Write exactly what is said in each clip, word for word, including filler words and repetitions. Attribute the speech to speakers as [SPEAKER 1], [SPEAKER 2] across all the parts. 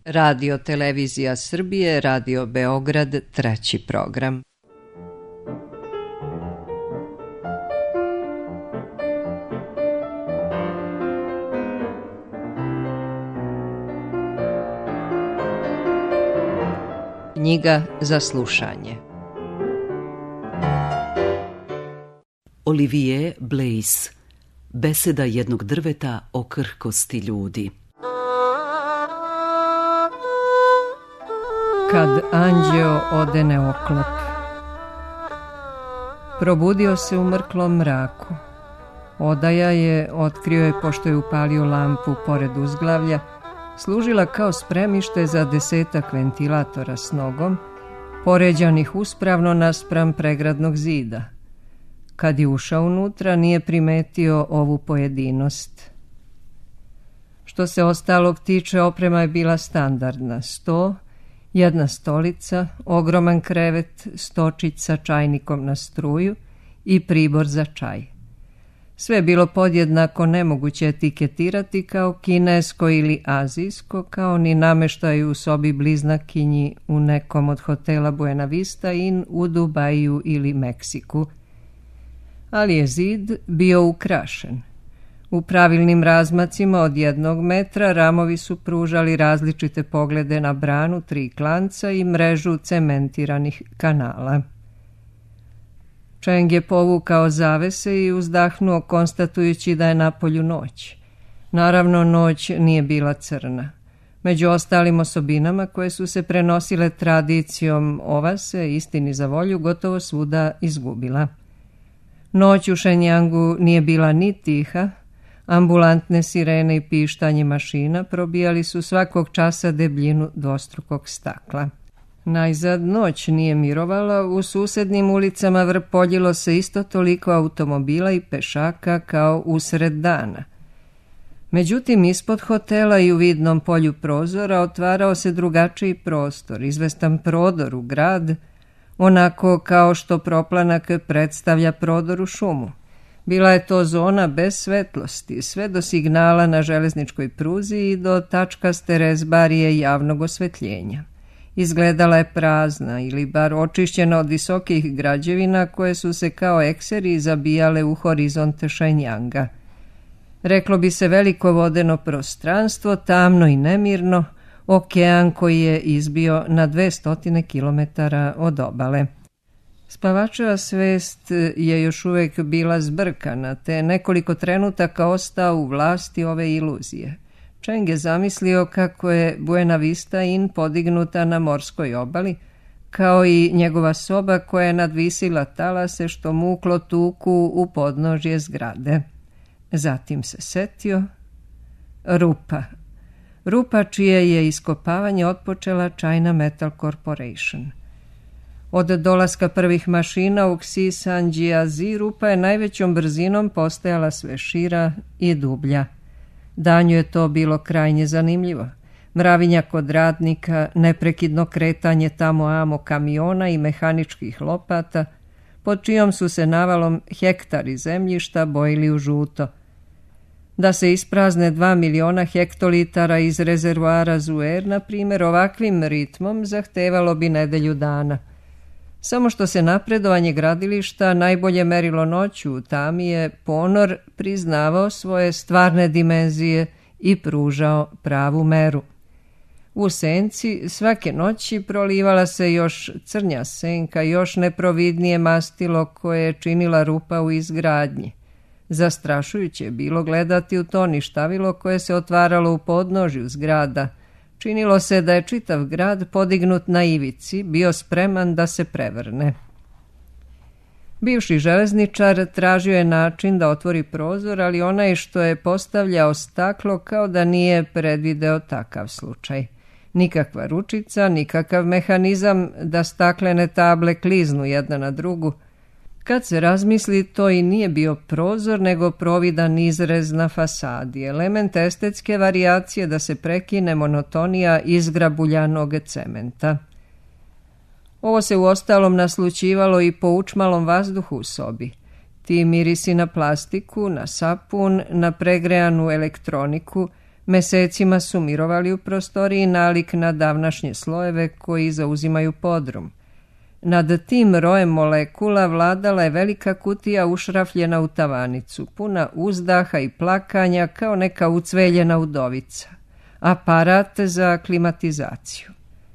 [SPEAKER 1] Radio Televizija Srbije, Radio Beograd, treći program. Knjiga za slušanje.
[SPEAKER 2] Olivier Blaise, Beseda jednog drveta o krhkosti ljudi.
[SPEAKER 1] Kad anđeo odene oklop. Probudio se u mrklom mraku. Odaja je, otkrio je pošto je upalio lampu pored uzglavlja, služila kao spremište za desetak ventilatora s nogom, poređanih uspravno naspram pregradnog zida. Kad je ušao unutra, nije primetio ovu pojedinost. Što se ostalog tiče, oprema je bila standardna. Sto, jedna stolica, ogroman krevet, stočić sa čajnikom na struju i pribor za čaj. Sve je bilo podjednako nemoguće etiketirati kao kinesko ili azijsko, kao ni nameštaj u sobi bliznakinji u nekom od hotela Buena Vista Inn u Dubaju ili Meksiku. Ali je zid bio ukrašen. U pravilnim razmacima od jednog metra ramovi su pružali različite poglede na branu, tri klanca i mrežu cementiranih kanala. Čeng je povukao zavese i uzdahnuo konstatujući da je napolju noć. Naravno, noć nije bila crna. Među ostalim osobinama koje su se prenosile tradicijom, ova se, istini za volju, gotovo svuda izgubila. Noć u Šenjangu nije bila ni tiha, ambulantne sirene i pištanje mašina probijali su svakog časa debljinu dvostrukog stakla. Najzad noć nije mirovala, u susednim ulicama vrpoljilo se isto toliko automobila i pešaka kao usred dana. Međutim, ispod hotela i u vidnom polju prozora otvarao se drugačiji prostor, izvestan prodor u grad, onako kao što proplanak predstavlja prodor u šumu. Bila je to zona bez svetlosti, sve do signala na železničkoj pruzi i do tačkaste rezbarije javnog osvetljenja. Izgledala je prazna ili bar očišćena od visokih građevina koje su se kao ekseri zabijale u horizonte Šenjanga. Reklo bi se veliko vodeno prostranstvo, tamno i nemirno, okean koji je izbio na dvesta kilometara od obale. Spavačeva svest je još uvijek bila zbrkana, te nekoliko trenutaka ostao u vlasti ove iluzije. Čeng je zamislio kako je Buena Vista Inn podignuta na morskoj obali, kao i njegova soba koja je nadvisila talase što muklo tuku u podnožje zgrade. Zatim se setio rupa. Rupa čije je iskopavanje otpočela China Metal Corporation. Od dolaska prvih mašina u Xisanjiazi rupa je najvećom brzinom postajala sve šira i dublja. Danju je to bilo krajnje zanimljivo. Mravinja kod radnika, neprekidno kretanje tamo amo kamiona i mehaničkih lopata, pod čijom su se navalom hektari zemljišta bojili u žuto. Da se isprazne dva miliona hektolitara iz rezervoara Zuer, na primjer, ovakvim ritmom zahtevalo bi nedelju dana. Samo što se napredovanje gradilišta najbolje merilo noću u tami je ponor priznavao svoje stvarne dimenzije i pružao pravu meru. U senci svake noći prolivala se još crnja senka, još neprovidnije mastilo koje je činila rupa u izgradnji. Zastrašujuće je bilo gledati u to ništavilo koje se otvaralo u podnožju zgrada. Činilo se da je čitav grad podignut na ivici, bio spreman da se prevrne. Bivši železničar tražio je način da otvori prozor, ali onaj što je postavljao staklo kao da nije predvideo takav slučaj. Nikakva ručica, nikakav mehanizam da staklene table kliznu jedna na drugu. Kad se razmisli, to i nije bio prozor, nego providan izrez na fasadi, element estetske varijacije da se prekine monotonija izgrabuljanog cementa. Ovo se uostalom naslućivalo i po učmalom vazduhu u sobi. Ti mirisi na plastiku, na sapun, na pregrejanu elektroniku, Mesecima su mirovali u prostoriji nalik na davnašnje slojeve koji zauzimaju podrum. Nad tim rojem molekula vladala je velika kutija ušrafljena u tavanicu, puna uzdaha i plakanja kao neka ucveljena udovica. Aparat za klimatizaciju.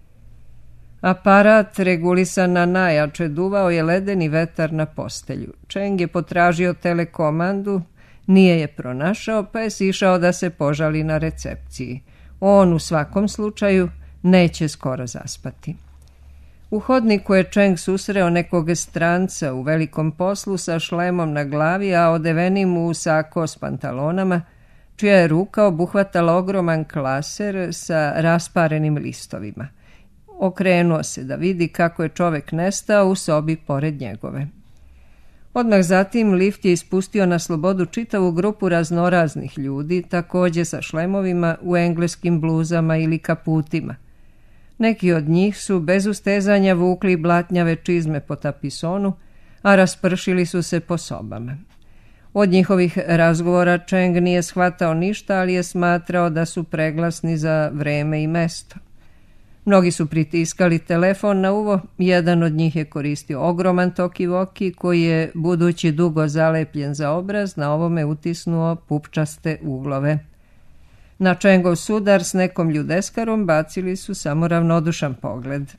[SPEAKER 1] Aparat regulisan na najjače duvao je ledeni vetar na postelju. Cheng je potražio telekomandu, nije je pronašao, pa je sišao da se požali na recepciji. On u svakom slučaju neće skoro zaspati. U hodniku je Cheng susreo nekog stranca u velikom poslu sa šlemom na glavi, a odevenim u sako s pantalonama, čija je ruka obuhvatala ogroman klaser sa rasparenim listovima. Okrenuo se da vidi kako je čovek nestao u sobi pored njegove. Odmah zatim lift je ispustio na slobodu čitavu grupu raznoraznih ljudi, također sa šlemovima u engleskim bluzama ili kaputima. Neki od njih su bez ustezanja vukli blatnjave čizme po tapisonu, a raspršili su se po sobama. Od njihovih razgovora Cheng nije shvatao ništa, ali je smatrao da su preglasni za vreme i mesto. Mnogi su pritiskali telefon na uvo, jedan od njih je koristio ogroman talkie-walkie koji je, budući dugo zalepljen za obraz, na ovome utisnuo pupčaste uglove. Na Chengov sudar s nekom ljudeskarom bacili su samo ravnodušan pogled.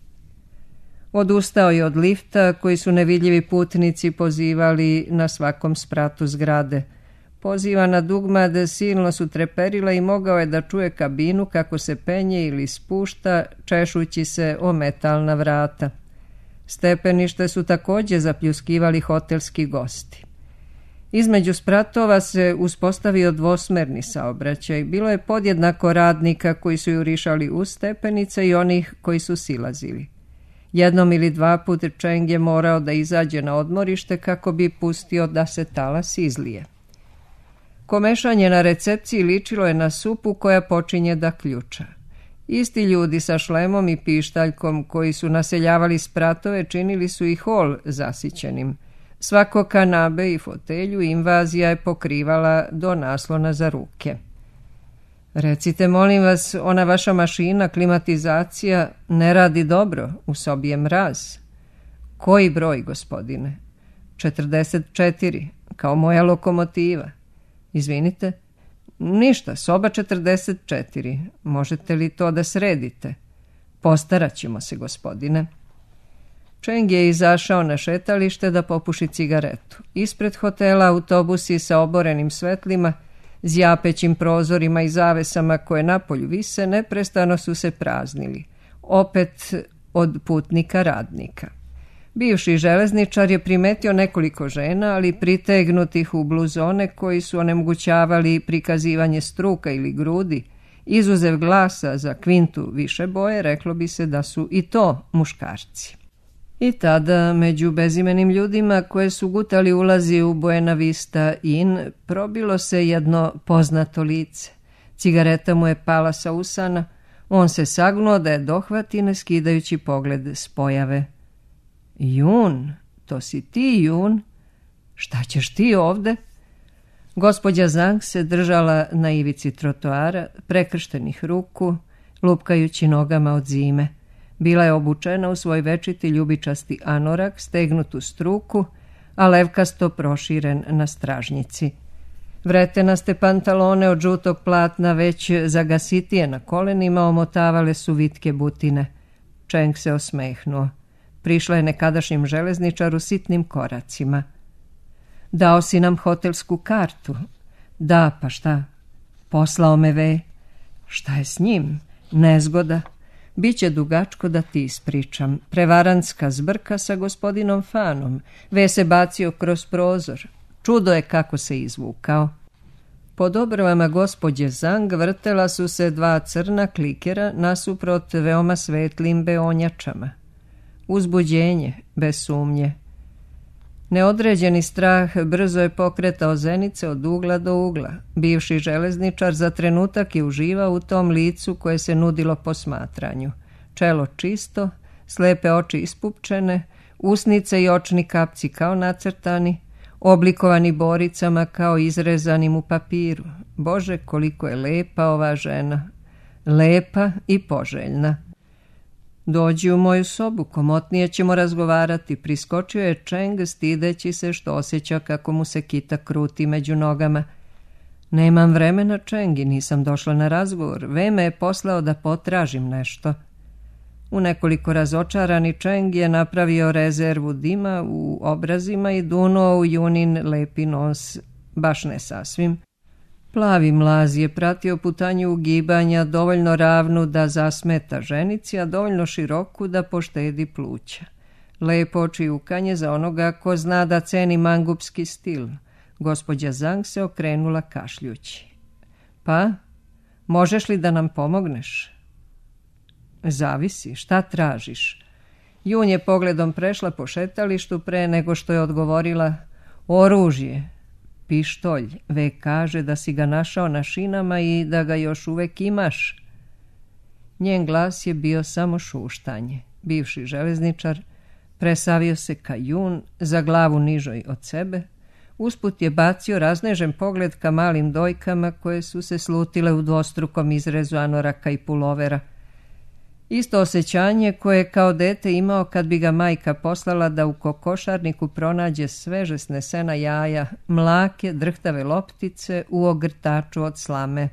[SPEAKER 1] Odustao je od lifta koji su nevidljivi putnici pozivali na svakom spratu zgrade. Pozivana dugmad silno su treperila i mogao je da čuje kabinu kako se penje ili spušta, češući se o metalna vrata. Stepenište su također zapljuskivali hotelski gosti. Između spratova se uspostavio dvosmerni saobraćaj. Bilo je podjednako radnika koji su jurišali uz stepenice i onih koji su silazili. Jednom ili dva put Cheng je morao da izađe na odmorište kako bi pustio da se talas izlije. Komešanje na recepciji ličilo je na supu koja počinje da ključa. Isti ljudi sa šlemom i pištaljkom koji su naseljavali spratove činili su i hol zasićenim. Svako kanabe i fotelju invazija je pokrivala do naslona za ruke. Recite, molim vas, ona vaša mašina, klimatizacija, ne radi dobro, u sobi je mraz. Koji broj, gospodine? četrdeset četiri, kao moja lokomotiva. Izvinite? Ništa, soba četrdeset četiri. Možete li to da sredite? Postarat ćemo se, gospodine. Cheng je izašao na šetalište da popuši cigaretu. Ispred hotela autobusi sa oborenim svetlima, zjapećim prozorima i zavesama koje napolju vise, neprestano su se praznili. Opet od putnika radnika. Bivši železničar je primetio nekoliko žena, ali pritegnutih u bluzone koji su onemogućavali prikazivanje struka ili grudi. Izuzev glasa za kvintu više boje, reklo bi se da su i to muškarci. I tada, među bezimenim ljudima koje su gutali ulazi u Buena Vista Inn, probilo se jedno poznato lice. Cigareta mu je pala sa usana, on se sagnuo da je dohvati, ne skidajući pogled s pojave. Jun, to si ti, Jun? Šta ćeš ti ovde? Gospođa Zhang se držala na ivici trotoara, prekrštenih ruku, lupkajući nogama od zime. Bila je obučena u svoj večiti ljubičasti anorak, stegnutu struku, a levkasto proširen na stražnjici. Vretenaste pantalone od žutog platna, već zagasitije na kolenima, omotavale su vitke butine. Cheng se osmehnuo. Prišla je nekadašnjem železničaru sitnim koracima. Dao si nam hotelsku kartu. Da, pa šta? Poslao me ve. Šta je s njim? Nezgoda. Biće dugačko da ti ispričam. Prevarantska zbrka sa gospodinom Fanom. Ve se bacio kroz prozor. Čudo je kako se izvukao. Pod obrvama gospođe Zhang vrtela su se dva crna klikera nasuprot veoma svetlim beonjačama. Uzbuđenje, bez sumnje. Neodređeni strah brzo je pokretao zenice od ugla do ugla. Bivši železničar za trenutak je uživao u tom licu koje se nudilo posmatranju. Čelo čisto, slepe oči ispupčene, usnice i očni kapci kao nacrtani, oblikovani boricama kao izrezanim u papiru. Bože, koliko je lepa ova žena. Lepa i poželjna. Dođi u moju sobu, komotnije ćemo razgovarati. Priskočio je Čeng, stideći se što osjeća kako mu se kita kruti među nogama. Nemam vremena, Čeng, i nisam došla na razgovor. Ve me je poslao da potražim nešto. U nekoliko razočarani Čeng je napravio rezervu dima u obrazima i dunuo u Junin lepi nos, baš ne sasvim. Plavi mlaz je pratio putanju ugibanja, dovoljno ravnu da zasmeta ženici, a dovoljno široku da poštedi pluća. Lepo očijukanje za onoga ko zna da ceni mangupski stil. Gospođa Zhang se okrenula kašljući. Pa, možeš li da nam pomogneš? Zavisi, šta tražiš? Jun je pogledom prešla po šetalištu pre nego što je odgovorila: oružje. Pištolj. Ve kaže da si ga našao na šinama i da ga još uvek imaš. Njen glas je bio samo šuštanje. Bivši železničar presavio se ka Jun, za glavu nižoj od sebe. Usput je bacio raznežen pogled ka malim dojkama koje su se slutile u dvostrukom izrezu anoraka i pulovera. Isto osjećanje koje je kao dete imao kad bi ga majka poslala da u kokošarniku pronađe sveže snesena jaja, mlake, drhtave loptice u ogrtaču od slame.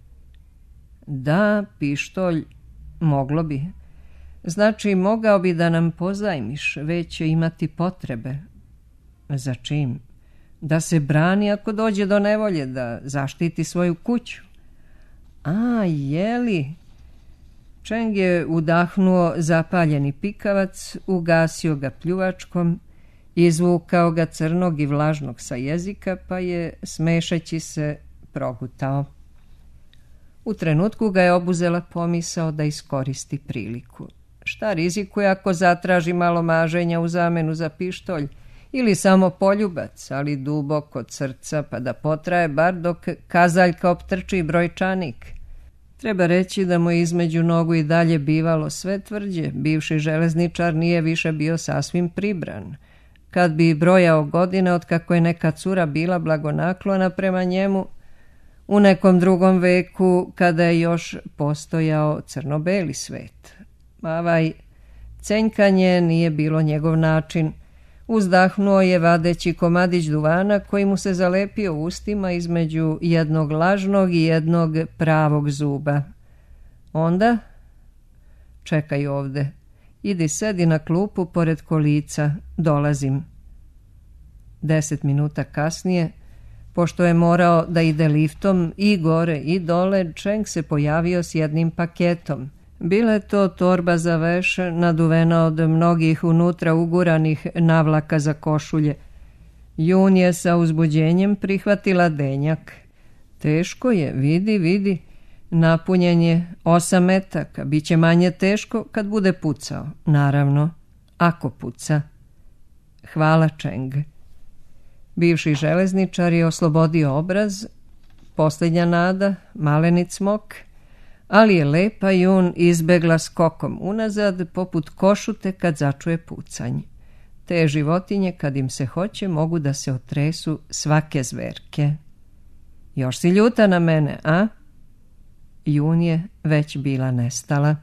[SPEAKER 1] Da, pištolj, moglo bi. Znači, mogao bi da nam pozajmiš, već će imati potrebe. Za čim? Da se brani ako dođe do nevolje, da zaštiti svoju kuću. A, jeli? Čeng je udahnuo zapaljeni pikavac, ugasio ga pljuvačkom, izvukao ga crnog i vlažnog sa jezika, pa je, smešeći se, progutao. U trenutku ga je obuzela pomisao da iskoristi priliku. Šta rizikuje ako zatraži malo maženja u zamenu za pištolj, ili samo poljubac, ali duboko od srca, pa da potraje bar dok kazaljka optrči brojčanik. Treba reći da mu je između nogu i dalje bivalo sve tvrđe. Bivši železničar nije više bio sasvim pribran. Kad bi brojao godine od kako je neka cura bila blagonaklona prema njemu, u nekom drugom veku, kada je još postojao crno-beli svet. Avaj, cenjkanje nije bilo njegov način. Uzdahnuo je vadeći komadić duvana koji mu se zalepio ustima između jednog lažnog i jednog pravog zuba. Onda, čekaj ovde, idi sedi na klupu pored kolica, dolazim. Deset minuta kasnije, pošto je morao da ide liftom i gore i dole, Čeng se pojavio s jednim paketom. Bila je to torba za veš, naduvena od mnogih unutra uguranih navlaka za košulje. Jun je sa uzbuđenjem prihvatila denjak. Teško je, vidi, vidi. Napunjen je osam metaka. Biće manje teško kad bude pucao. Naravno, ako puca. Hvala, Čeng. Bivši železničar je oslobodio obraz. Posljednja nada, maleni cmok. Ali je lepa Jun izbegla skokom unazad poput košute kad začuje pucanj. Te životinje kad im se hoće mogu da se otresu svake zverke. Još si ljuta na mene, a? Jun je već bila nestala.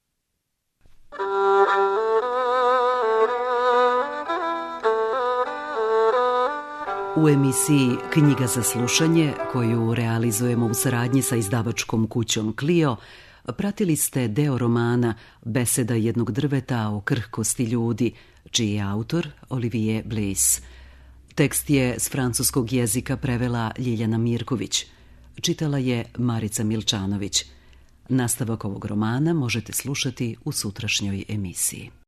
[SPEAKER 2] U emisiji Knjiga za slušanje, koju realizujemo u saradnji sa izdavačkom kućom Clio, pratili ste deo romana Beseda jednog drveta o krhkosti ljudi, čiji je autor Olivier Bliss. Tekst je s francuskog jezika prevela Ljiljana Mirković. Čitala je Marica Milčanović. Nastavak ovog romana možete slušati u sutrašnjoj emisiji.